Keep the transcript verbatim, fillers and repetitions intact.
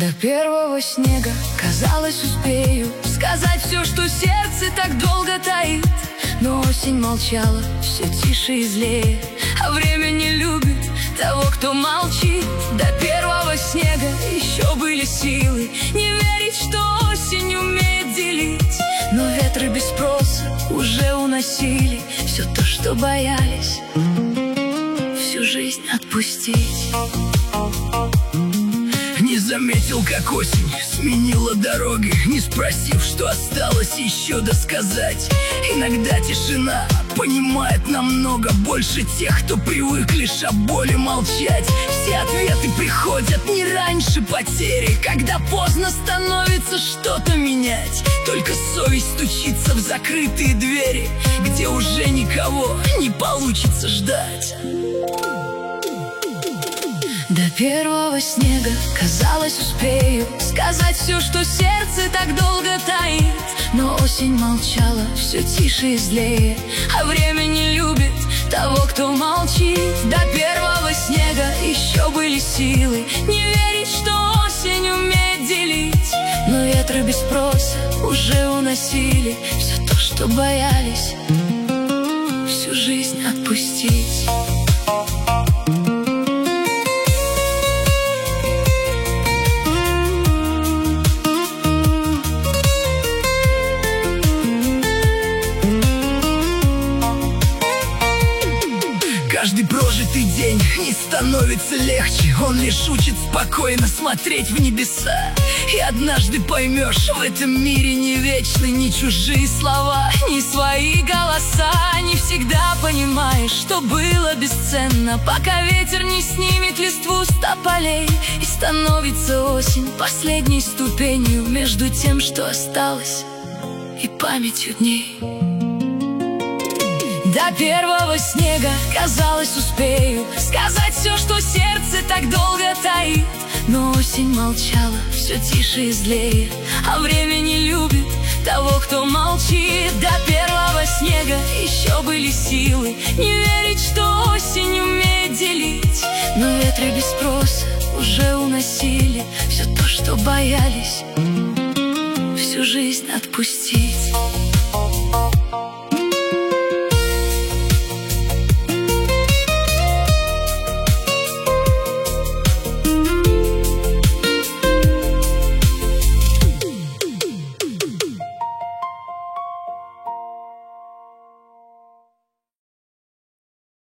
До первого снега, казалось, успею сказать все, что сердце так долго таит. Но осень молчала, все тише и злее, а время не любит того, кто молчит. До первого снега еще были силы не верить, что осень умеет делить. Но ветры без спроса уже уносили все то, что боялись всю жизнь отпустить. Не заметил, как осень сменила дороги, не спросив, что осталось еще досказать. Иногда тишина понимает намного больше тех, кто привык лишь о боли молчать. Все ответы приходят не раньше потери, когда поздно становится что-то менять. Только совесть стучится в закрытые двери, где уже никого не получится ждать. До первого снега, казалось, успею сказать все, что сердце так долго таит. Но осень молчала, все тише и злее, а время не любит того, кто молчит. До первого снега еще были силы не верить, что осень умеет делить. Но ветры без спроса уже уносили все то, что боялись всю жизнь отпустить. Каждый прожитый день не становится легче, он лишь учит спокойно смотреть в небеса. И однажды поймешь, в этом мире не вечны ни чужие слова, ни свои голоса. Не всегда понимаешь, что было бесценно, пока ветер не снимет листву с тополей. И становится осень последней ступенью между тем, что осталось, и памятью дней. До первого снега, казалось, успею сказать все, что сердце так долго таит. Но осень молчала, все тише и злее, а время не любит того, кто молчит. До первого снега еще были силы не верить, что осень умеет делить. Но ветры без спроса уже уносили все то, что боялись всю жизнь отпустить.